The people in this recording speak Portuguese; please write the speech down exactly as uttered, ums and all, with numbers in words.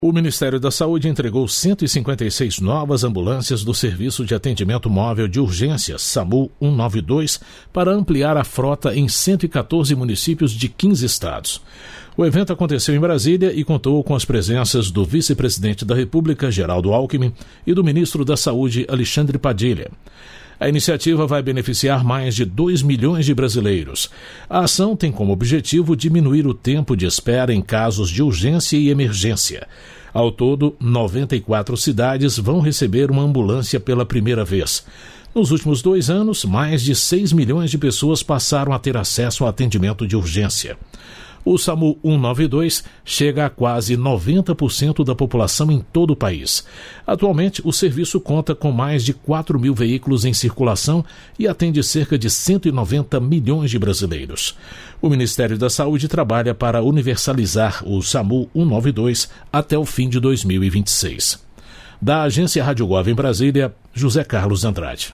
O Ministério da Saúde entregou cento e cinquenta e seis novas ambulâncias do Serviço de Atendimento Móvel de Urgência, SAMU cento e noventa e dois, para ampliar a frota em cento e quatorze municípios de quinze estados. O evento aconteceu em Brasília e contou com as presenças do vice-presidente da República, Geraldo Alckmin, e do ministro da Saúde, Alexandre Padilha. A iniciativa vai beneficiar mais de dois milhões de brasileiros. A ação tem como objetivo diminuir o tempo de espera em casos de urgência e emergência. Ao todo, noventa e quatro cidades vão receber uma ambulância pela primeira vez. Nos últimos dois anos, mais de seis milhões de pessoas passaram a ter acesso ao atendimento de urgência. O SAMU cento e noventa e dois chega a quase noventa por cento da população em todo o país. Atualmente, o serviço conta com mais de quatro mil veículos em circulação e atende cerca de cento e noventa milhões de brasileiros. O Ministério da Saúde trabalha para universalizar o SAMU cento e noventa e dois até o fim de dois mil e vinte e seis. Da Agência Rádio Gov em Brasília, José Carlos Andrade.